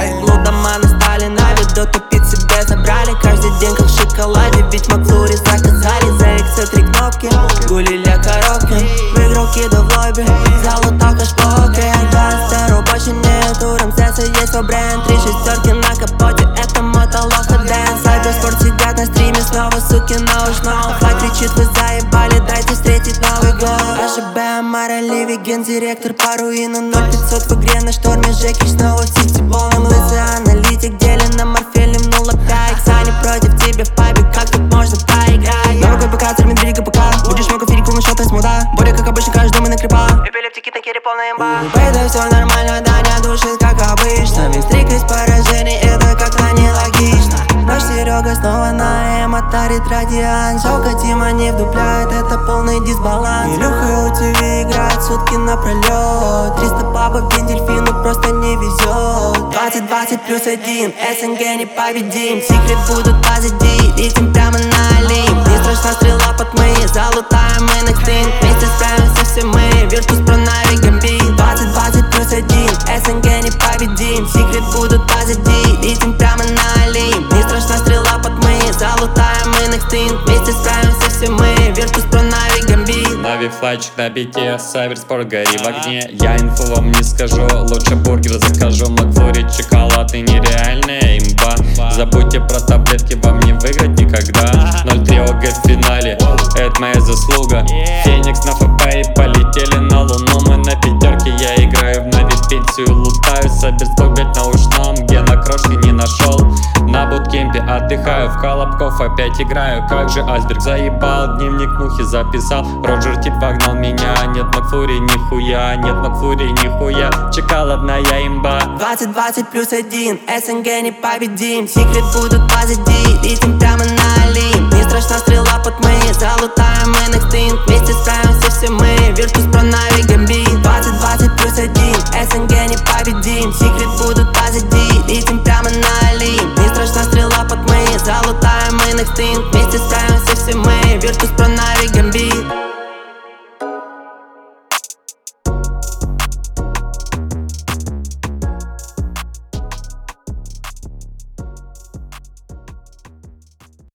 Лудоманы стали на виду, тупить себе забрали. Каждый день как в шоколаде, ведь Макфлури заказали. За иксы 3 кнопки, гулили коробки. Выиграл кида в лобби, золото кашпоки. Гангстер рабочий нету, Рамзеса есть свой бренд. 3 шестерки на капоте, это мотолоха дэнс. Сайберспорт сидят на стриме, снова суки на ушном. Флаг кричит, вы заебали, дайте встретить Новый год. АЖБ, Амара, Ливи, гендиректор по руину 0500 в игре на шторме. Жеки снова в сети полным лысый аналитик. Делен на морфе, ливнула 5. Сани против тебя в пабе, как тут можно проиграть? Новый ПК, термин берега пока. Будешь много фирику, но шотай смуда. Боря, как обычно, каждый дома на крипа. Эпилептики, танкеры, полная имба. Это все нормально, да не душит, как обычно. Ведь стрик из поражений, это как-то нелогично. Наш Серега снова на Атарит радиан. Жалко, Тима не вдупляет, это полный дисбаланс. Илюха у ТВ играет сутки напролет. 300 бабок, день дельфину просто не везет. 20-20 плюс 1, СНГ непобедим. Секрет будут позади, летим прямо на Олимп. Не страшна стрела под мы, залутаем мы на стин. Вместе справимся все мы, Virtus Pro Navi Gambit. 20-20 плюс 1, СНГ непобедим. Секрет будут позади, летим прямо на Олимп. Не страшна стрела под мы, залутаем мы на стин. Вместе справимся все мы, Virtus Pro Navi Gambit. Нави флайчик на бите, Сайберспорт гори в огне. Я инфу вам не скажу, лучше бургер закажу. Макфлури шоколад и нереальная имба. Забудьте про таблетки, вам не выиграть никогда. 0-3 ОГ в финале, это моя заслуга. Феникс на ФП и полетели на луну. Мы на пятерке, я играю в Нави, пенсию лутаю. Сайберспорт блять на ушном, где на крошке не нашел. На буткемпе отдыхаю, в Колобков опять играю. Как же Айсберг заебал, дневник мухи записал. Роджер Тит вогнал меня, нет Макфлури нихуя, нет Макфлури нихуя. Шоколадная имба. 20-20 плюс 1, СНГ непобедим. Секрет будут позади, летим прямо на Олимп. Не страшна стрела под мы, залутаем мы на стин. Вместе справимся все мы, Virtus Pro Navi Gambit.